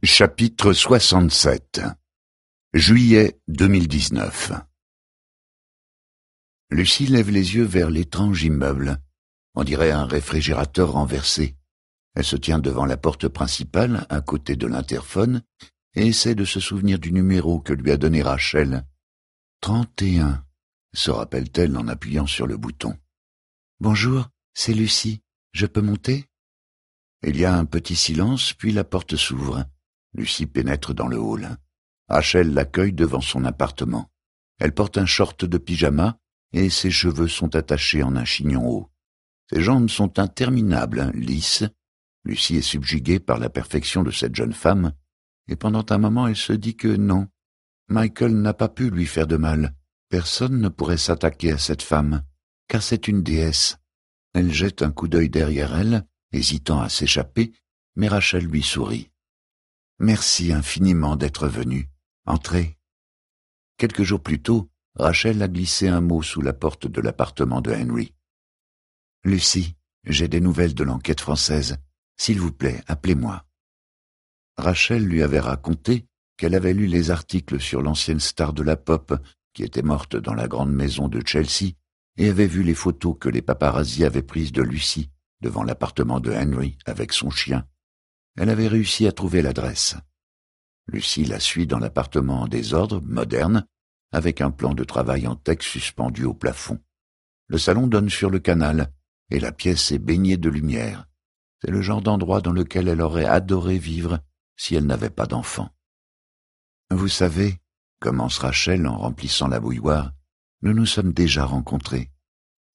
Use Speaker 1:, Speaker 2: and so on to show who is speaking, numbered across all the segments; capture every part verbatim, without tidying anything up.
Speaker 1: Chapitre soixante-sept. Juillet deux mille dix-neuf. Lucie lève les yeux vers l'étrange immeuble. On dirait un réfrigérateur renversé. Elle se tient devant la porte principale, à côté de l'interphone, et essaie de se souvenir du numéro que lui a donné Rachel. Trente et un, se rappelle-t-elle en appuyant sur le bouton. « Bonjour, c'est Lucie. Je peux monter ?» Il y a un petit silence, puis la porte s'ouvre. Lucie pénètre dans le hall. Rachel l'accueille devant son appartement. Elle porte un short de pyjama et ses cheveux sont attachés en un chignon haut. Ses jambes sont interminables, lisses. Lucie est subjuguée par la perfection de cette jeune femme, et pendant un moment elle se dit que non, Michael n'a pas pu lui faire de mal. Personne ne pourrait s'attaquer à cette femme, car c'est une déesse. Elle jette un coup d'œil derrière elle, hésitant à s'échapper, mais Rachel lui sourit. « Merci infiniment d'être venu. Entrez. » Quelques jours plus tôt, Rachel a glissé un mot sous la porte de l'appartement de Henry. « Lucie, j'ai des nouvelles de l'enquête française. S'il vous plaît, appelez-moi. » Rachel lui avait raconté qu'elle avait lu les articles sur l'ancienne star de la pop qui était morte dans la grande maison de Chelsea et avait vu les photos que les paparazzis avaient prises de Lucie devant l'appartement de Henry avec son chien. Elle avait réussi à trouver l'adresse. Lucie la suit dans l'appartement en désordre, moderne, avec un plan de travail en texte suspendu au plafond. Le salon donne sur le canal, et la pièce est baignée de lumière. C'est le genre d'endroit dans lequel elle aurait adoré vivre si elle n'avait pas d'enfant. « Vous savez, » commence Rachel en remplissant la bouilloire, « nous nous sommes déjà rencontrés. »« Vraiment ?»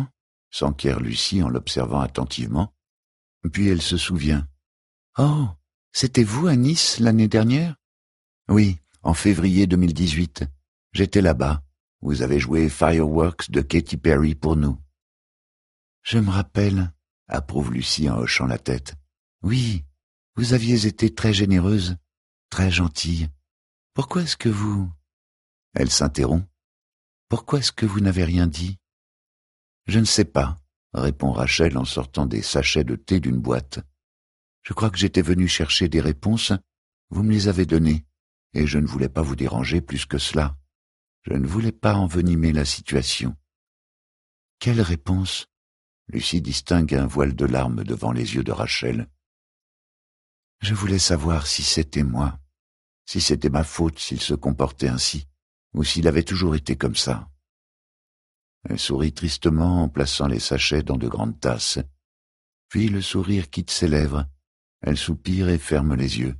Speaker 1: s'enquiert Lucie en l'observant attentivement. Puis elle se souvient. « Oh, c'était vous à Nice l'année dernière ?»« Oui, en février deux mille dix-huit. J'étais là-bas. Vous avez joué Fireworks de Katy Perry pour nous. »« Je me rappelle, » approuve Lucie en hochant la tête. « Oui, vous aviez été très généreuse, très gentille. Pourquoi est-ce que vous... » Elle s'interrompt. « Pourquoi est-ce que vous n'avez rien dit ?»« Je ne sais pas, » répond Rachel en sortant des sachets de thé d'une boîte. Je crois que j'étais venue chercher des réponses, vous me les avez données, et je ne voulais pas vous déranger plus que cela. Je ne voulais pas envenimer la situation. Quelle réponse ? Lucie distingue un voile de larmes devant les yeux de Rachel. Je voulais savoir si c'était moi, si c'était ma faute s'il se comportait ainsi, ou s'il avait toujours été comme ça. Elle sourit tristement en plaçant les sachets dans de grandes tasses. Puis le sourire quitte ses lèvres. Elle soupire et ferme les yeux.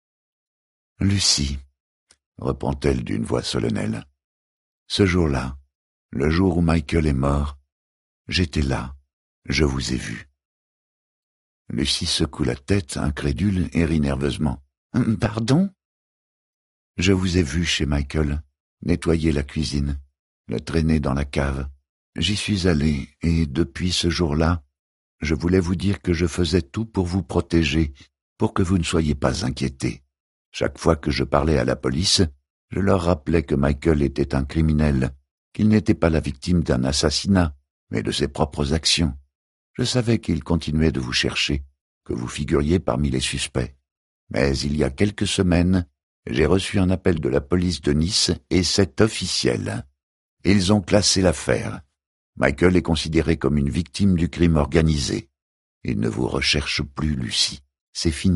Speaker 1: « Lucie, » reprend-elle d'une voix solennelle, « ce jour-là, le jour où Michael est mort, j'étais là, je vous ai vu. » Lucie secoue la tête, incrédule, et rit nerveusement. « Pardon ?» Je vous ai vu chez Michael, nettoyer la cuisine, le traîner dans la cave. J'y suis allé, et depuis ce jour-là, je voulais vous dire que je faisais tout pour vous protéger, pour que vous ne soyez pas inquiétés. Chaque fois que je parlais à la police, je leur rappelais que Michael était un criminel, qu'il n'était pas la victime d'un assassinat, mais de ses propres actions. Je savais qu'il continuait de vous chercher, que vous figuriez parmi les suspects. Mais il y a quelques semaines, j'ai reçu un appel de la police de Nice et c'est officiel. Ils ont classé l'affaire. Michael est considéré comme une victime du crime organisé. Il ne vous recherche plus, Lucie. C'est fini. »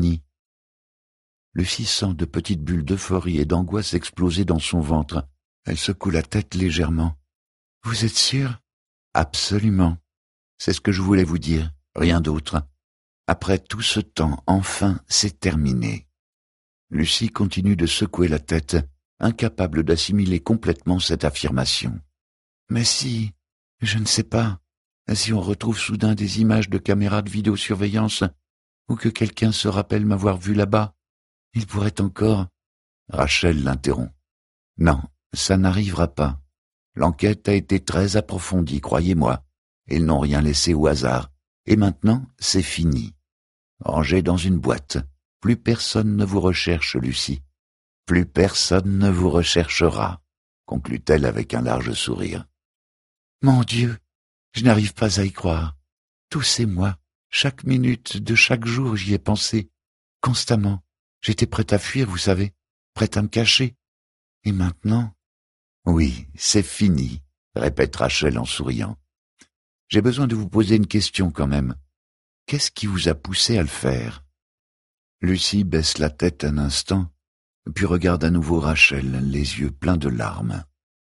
Speaker 1: Lucie sent de petites bulles d'euphorie et d'angoisse exploser dans son ventre. Elle secoue la tête légèrement. « Vous êtes sûre ? » ?»« Absolument. C'est ce que je voulais vous dire, rien d'autre. Après tout ce temps, enfin, c'est terminé. » Lucie continue de secouer la tête, incapable d'assimiler complètement cette affirmation. « Mais si... Je ne sais pas, si on retrouve soudain des images de caméras de vidéosurveillance, ou que quelqu'un se rappelle m'avoir vu là-bas, il pourrait encore... » Rachel l'interrompt. « Non, ça n'arrivera pas. L'enquête a été très approfondie, croyez-moi. Ils n'ont rien laissé au hasard. Et maintenant, c'est fini. Rangé dans une boîte. Plus personne ne vous recherche, Lucie. Plus personne ne vous recherchera, » conclut-elle avec un large sourire. Mon Dieu, je n'arrive pas à y croire. Tout c'est moi. Chaque minute de chaque jour, j'y ai pensé. Constamment. J'étais prête à fuir, vous savez, prête à me cacher. Et maintenant? Oui, c'est fini, répète Rachel en souriant. J'ai besoin de vous poser une question quand même. Qu'est-ce qui vous a poussé à le faire? Lucie baisse la tête un instant, puis regarde à nouveau Rachel, les yeux pleins de larmes.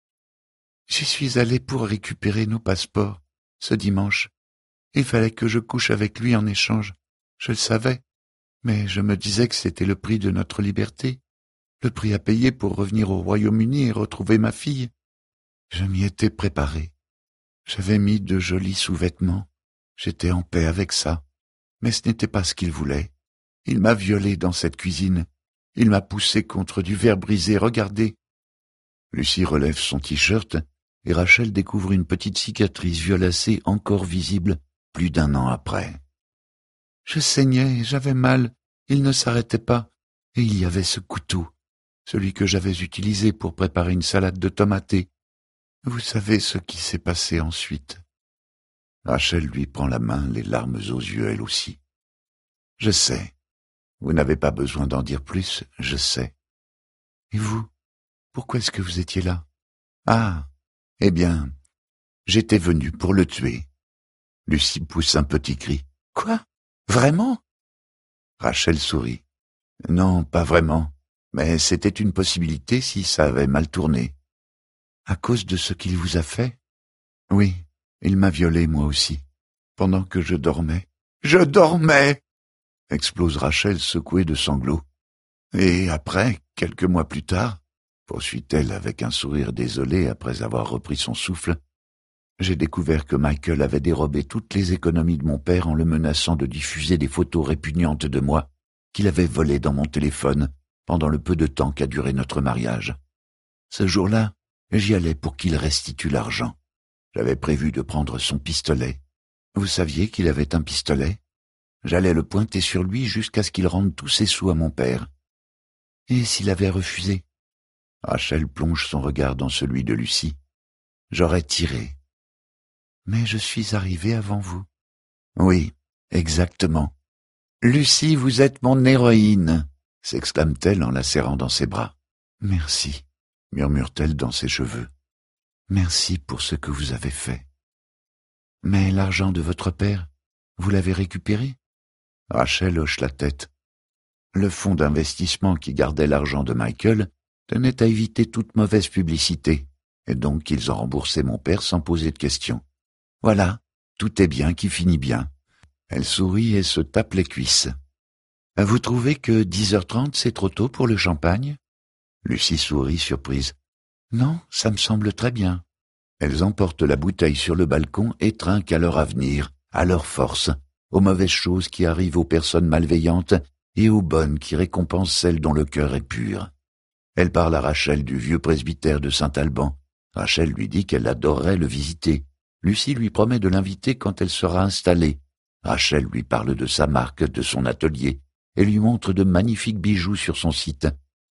Speaker 1: J'y suis allée pour récupérer nos passeports, ce dimanche. Il fallait que je couche avec lui en échange. Je le savais, mais je me disais que c'était le prix de notre liberté, le prix à payer pour revenir au Royaume-Uni et retrouver ma fille. Je m'y étais préparée. J'avais mis de jolis sous-vêtements. J'étais en paix avec ça. Mais ce n'était pas ce qu'il voulait. Il m'a violée dans cette cuisine. Il m'a poussée contre du verre brisé. Regardez. Lucie relève son t-shirt et Rachel découvre une petite cicatrice violacée encore visible plus d'un an après. Je saignais, j'avais mal. Il ne s'arrêtait pas. Et il y avait ce couteau, celui que j'avais utilisé pour préparer une salade de tomates. Vous savez ce qui s'est passé ensuite. Rachel lui prend la main, les larmes aux yeux elle aussi. Je sais. Vous n'avez pas besoin d'en dire plus, je sais. Et vous, pourquoi est-ce que vous étiez là? Ah, eh bien, j'étais venu pour le tuer. Lucie pousse un petit cri. Quoi? Vraiment? Rachel sourit. Non, pas vraiment, mais c'était une possibilité si ça avait mal tourné. À cause de ce qu'il vous a fait? Oui, il m'a violée moi aussi, pendant que je dormais. Je dormais! Explose Rachel secouée de sanglots. Et après, quelques mois plus tard, poursuit-elle avec un sourire désolé après avoir repris son souffle, j'ai découvert que Michael avait dérobé toutes les économies de mon père en le menaçant de diffuser des photos répugnantes de moi qu'il avait volées dans mon téléphone pendant le peu de temps qu'a duré notre mariage. Ce jour-là, j'y allais pour qu'il restitue l'argent. J'avais prévu de prendre son pistolet. Vous saviez qu'il avait un pistolet? J'allais le pointer sur lui jusqu'à ce qu'il rende tous ses sous à mon père. Et s'il avait refusé? Rachel plonge son regard dans celui de Lucie. J'aurais tiré. Mais je suis arrivée avant vous. Oui, exactement. Lucie, vous êtes mon héroïne, s'exclame-t-elle en la serrant dans ses bras. Merci, murmure-t-elle dans ses cheveux. Merci pour ce que vous avez fait. Mais l'argent de votre père, vous l'avez récupéré? Rachel hoche la tête. Le fonds d'investissement qui gardait l'argent de Michael tenait à éviter toute mauvaise publicité, et donc ils ont remboursé mon père sans poser de questions. Voilà, tout est bien qui finit bien. Elle sourit et se tape les cuisses. Vous trouvez que dix heures trente c'est trop tôt pour le champagne? Lucie sourit surprise. Non, ça me semble très bien. Elles emportent la bouteille sur le balcon et trinquent à leur avenir, à leur force, aux mauvaises choses qui arrivent aux personnes malveillantes et aux bonnes qui récompensent celles dont le cœur est pur. Elle parle à Rachel du vieux presbytère de Saint-Alban. Rachel lui dit qu'elle adorerait le visiter. Lucie lui promet de l'inviter quand elle sera installée. Rachel lui parle de sa marque, de son atelier, et lui montre de magnifiques bijoux sur son site.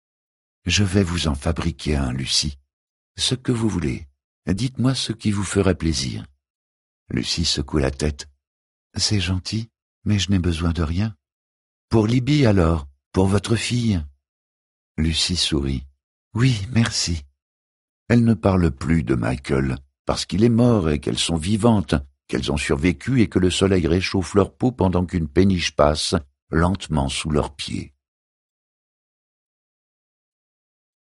Speaker 1: « Je vais vous en fabriquer un, Lucie. Ce que vous voulez. Dites-moi ce qui vous ferait plaisir. » Lucie secoue la tête. « C'est gentil, mais je n'ai besoin de rien. »« Pour Libby alors, pour votre fille. » Lucie sourit. « Oui, merci. » Elle ne parle plus de Michael, parce qu'il est mort et qu'elles sont vivantes, qu'elles ont survécu et que le soleil réchauffe leur peau pendant qu'une péniche passe lentement sous leurs pieds.